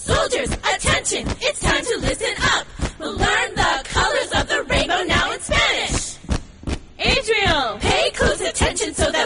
Soldiers, attention! It's time to listen up! We'll learn the colors of the rainbow now in Spanish! Adriel! Pay close attention so that